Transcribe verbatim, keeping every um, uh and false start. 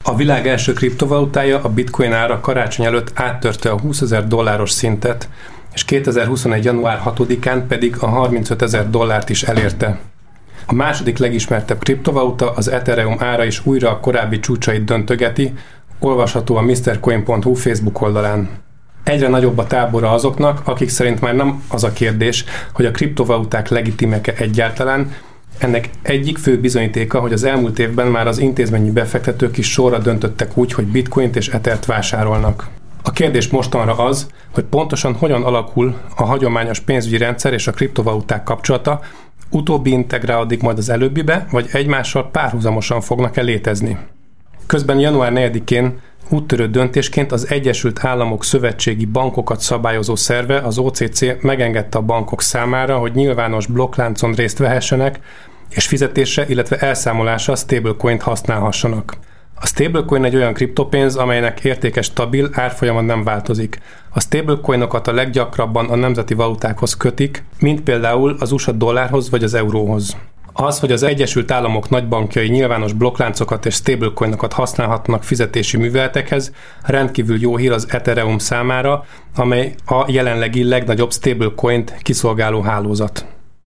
A világ első kriptovalutája, a bitcoin ára karácsony előtt áttörte a húszezer dolláros szintet, és kétezer-huszonegy. január hatodikán pedig a harmincötezer dollárt is elérte. A második legismertebb kriptovaluta, az Ethereum ára is újra a korábbi csúcsait döntögeti, olvasható a misztercoin pont hu Facebook oldalán. Egyre nagyobb a tábora azoknak, akik szerint már nem az a kérdés, hogy a kriptovaluták legitimek-e egyáltalán. Ennek egyik fő bizonyítéka, hogy az elmúlt évben már az intézményi befektetők is sorra döntöttek úgy, hogy bitcoint és ethert vásárolnak. A kérdés mostanra az, hogy pontosan hogyan alakul a hagyományos pénzügyi rendszer és a kriptovaluták kapcsolata, utóbbi integrálódik majd az előbbibe, vagy egymással párhuzamosan fognak-e létezni. Közben január negyedikén úttörő döntésként az Egyesült Államok Szövetségi Bankokat Szabályozó Szerve, az o cé cé megengedte a bankok számára, hogy nyilvános blokkláncon részt vehessenek, és fizetésre, illetve elszámolásra stablecoint használhassanak. A stablecoin egy olyan kriptopénz, amelynek értéke stabil, árfolyama nem változik. A stablecoinokat a leggyakrabban a nemzeti valutákhoz kötik, mint például az u es á dollárhoz vagy az euróhoz. Az, hogy az Egyesült Államok nagybankjai nyilvános blokkláncokat és stablecoinokat használhatnak fizetési műveletekhez, rendkívül jó hír az Ethereum számára, amely a jelenlegi legnagyobb stablecoint kiszolgáló hálózat.